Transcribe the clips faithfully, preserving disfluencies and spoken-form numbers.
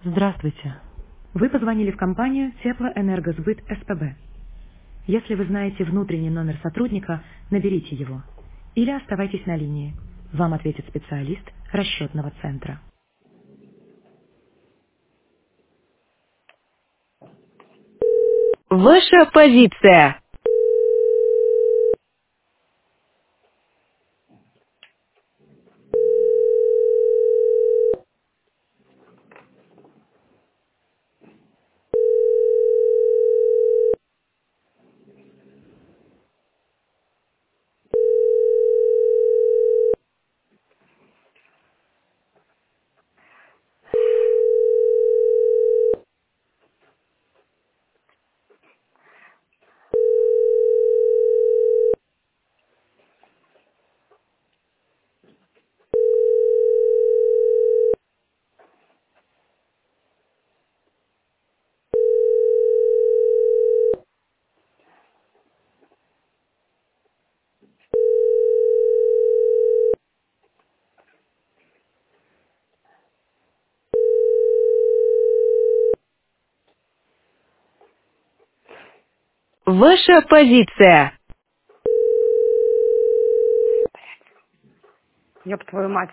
Здравствуйте. Вы позвонили в компанию Теплоэнергосбыт СПБ. Если вы знаете внутренний номер сотрудника, наберите его. Или оставайтесь на линии. Вам ответит специалист расчетного центра. Ваша позиция. Ваша позиция. Ёб твою мать.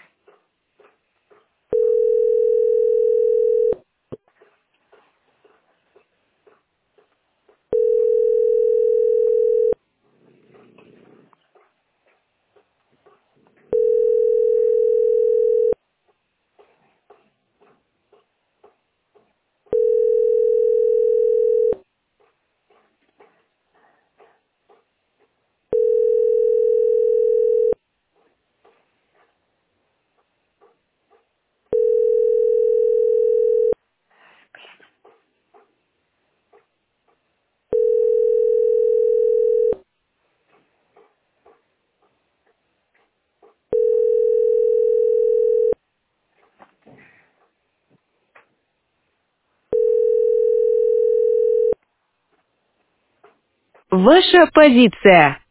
Ваша позиция.